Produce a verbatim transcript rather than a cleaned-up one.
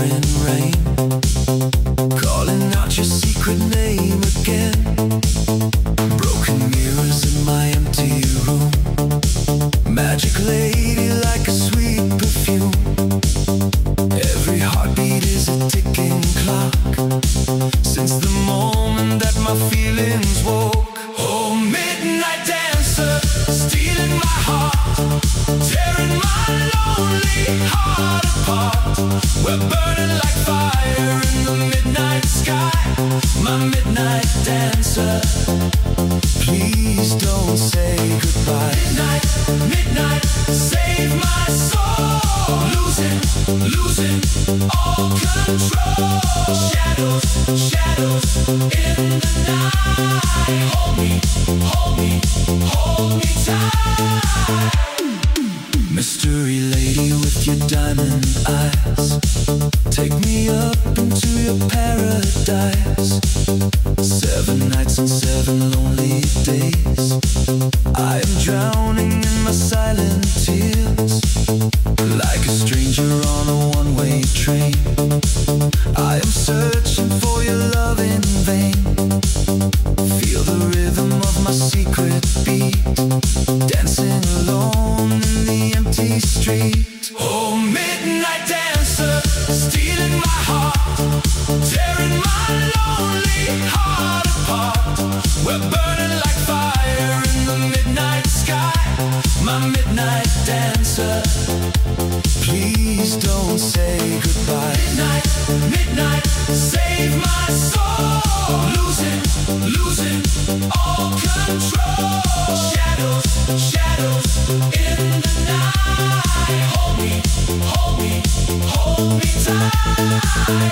pouring rain, calling out your secret name again. Broken mirrors in my empty room, magic lady like a sweet perfume. Every heartbeat is a ticking clock, since the moment that my feelings woke. Oh, midnight dancer, stealing my heart, tearing my lonely heart apart. We're burning like fire in the midnight sky. My midnight dancer, please don't say goodbye. Midnight, midnight, save my soul. Losing, losing all control. Shadows, shadows in the night. Hold me, hold me, hold me tight. Mystery lady with your diamond eyes, take me up into your paradise. Seven nights and seven lonely days, I am drowning in my silent tears. Like a stranger on a one-way train, I am searching for your love in vain. Feel the rhythm of my secret beat, dancing alone in the empty street. Oh, midnight dancer, stealing my heart, tearing my lonely heart apart. We're burning like fire in the midnight sky. My midnight dancer, please don't say goodbye. Midnight, midnight, save my soul. Losing, losing all control. Shadows, shadows in the night. Hold me, hold me, hold me tight.